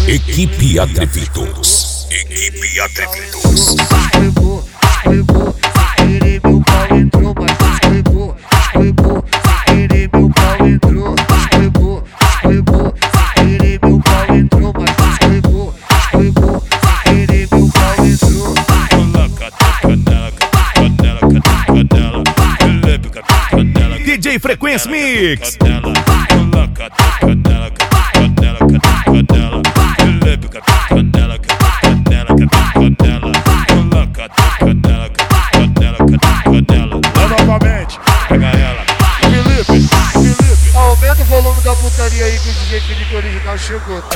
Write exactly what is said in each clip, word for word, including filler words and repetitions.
Equipe Atrevidos. Equipe Atrevidos. Escorregou, escorregou, sem querer meu pau entrou, mas escorregou, escorregou, sem querer meu pau entrou, escorregou, escorregou, sem querer meu pau entrou, mas escorregou, escorregou, sem querer meu pau entrou. D J Frequência Mix. Novamente, pega ela. Felipe, Felipe. Aumenta o volume da putaria aí que o D J Felipe original chegou, tá?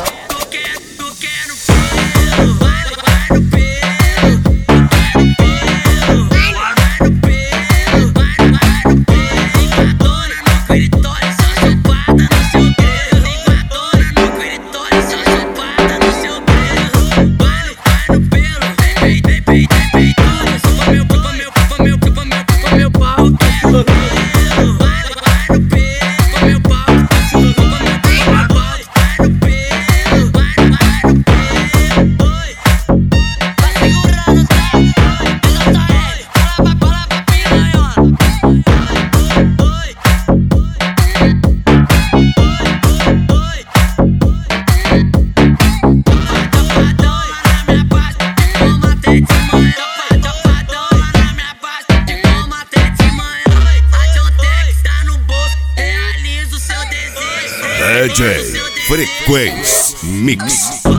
D J Frequência Mix.